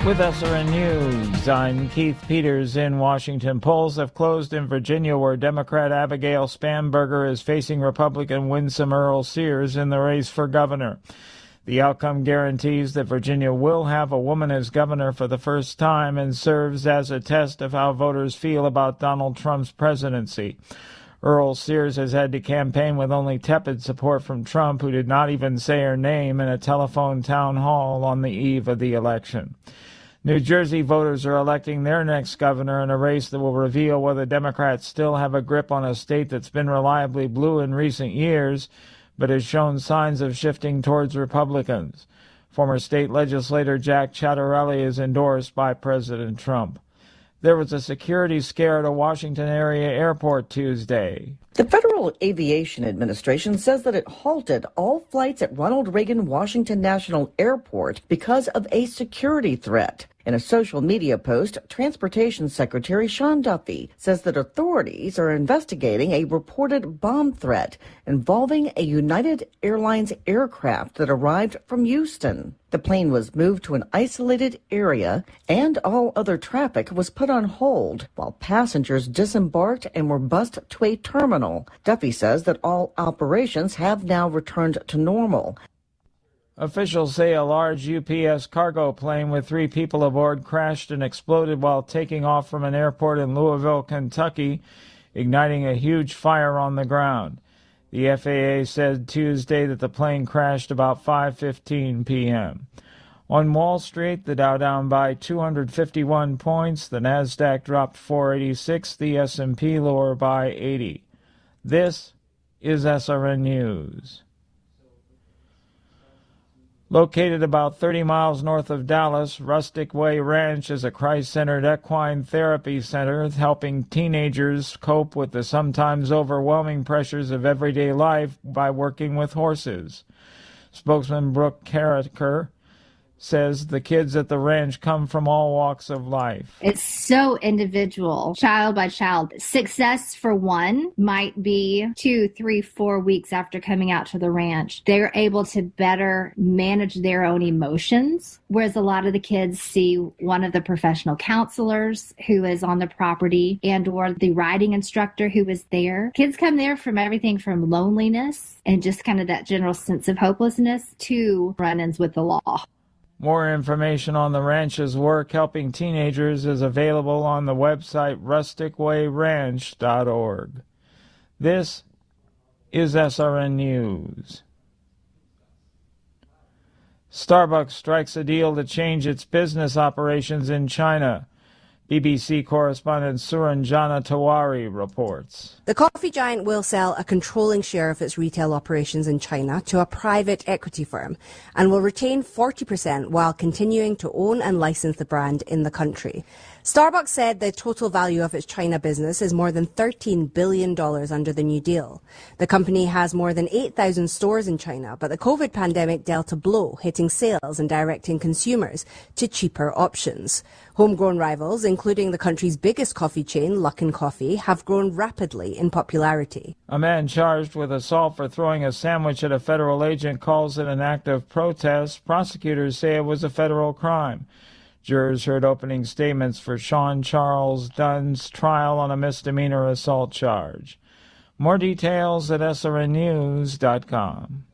With SRN News, I'm Keith Peters in Washington. Polls have closed in Virginia, where Democrat Abigail Spanberger is facing Republican Winsome Earl Sears in the race for governor. The outcome guarantees that Virginia will have a woman as governor for the first time and serves as a test of how voters feel about Donald Trump's presidency. Earl Sears has had to campaign with only tepid support from Trump, who did not even say her name in a telephone town hall on the eve of the election. New Jersey voters are electing their next governor in a race that will reveal whether Democrats still have a grip on a state that's been reliably blue in recent years, but has shown signs of shifting towards Republicans. Former state legislator Jack Ciattarelli is endorsed by President Trump. There was a security scare at a Washington area airport Tuesday. The Federal Aviation Administration says that it halted all flights at Ronald Reagan Washington National Airport because of a security threat. In a social media post, Transportation Secretary Sean Duffy says that authorities are investigating a reported bomb threat involving a United Airlines aircraft that arrived from Houston. The plane was moved to an isolated area, and all other traffic was put on hold while passengers disembarked and were bused to a terminal. Duffy says that all operations have now returned to normal. Officials say a large UPS cargo plane with 3 people aboard crashed and exploded while taking off from an airport in Louisville, Kentucky, igniting a huge fire on the ground. The FAA said Tuesday that the plane crashed about 5:15 p.m. On Wall Street, the Dow down by 251 points, the Nasdaq dropped 486, the S&P lower by 80. This is SRN News. Located about 30 miles north of Dallas, Rustic Way Ranch is a Christ-centered equine therapy center helping teenagers cope with the sometimes overwhelming pressures of everyday life by working with horses. Spokesman Brooke Carricker says the kids at the ranch come from all walks of life. It's so individual, child by child. Success for one might be 2, 3, 4 weeks after coming out to the ranch. They're able to better manage their own emotions, whereas a lot of the kids see one of the professional counselors who is on the property and or the riding instructor who is there. Kids come there from everything from loneliness and just kind of that general sense of hopelessness to run-ins with the law. More information on the ranch's work helping teenagers is available on the website rusticwayranch.org. This is SRN News. Starbucks strikes a deal to change its business operations in China. BBC correspondent Suranjana Tawari reports. The coffee giant will sell a controlling share of its retail operations in China to a private equity firm and will retain 40% while continuing to own and license the brand in the country. Starbucks said the total value of its China business is more than $13 billion under the new deal. The company has more than 8,000 stores in China, but the COVID pandemic dealt a blow, hitting sales and directing consumers to cheaper options. Homegrown rivals, including the country's biggest coffee chain, Luckin Coffee, have grown rapidly in popularity. A man charged with assault for throwing a sandwich at a federal agent calls it an act of protest. Prosecutors say it was a federal crime. Jurors heard opening statements for Sean Charles Dunn's trial on a misdemeanor assault charge. More details at srnnews.com.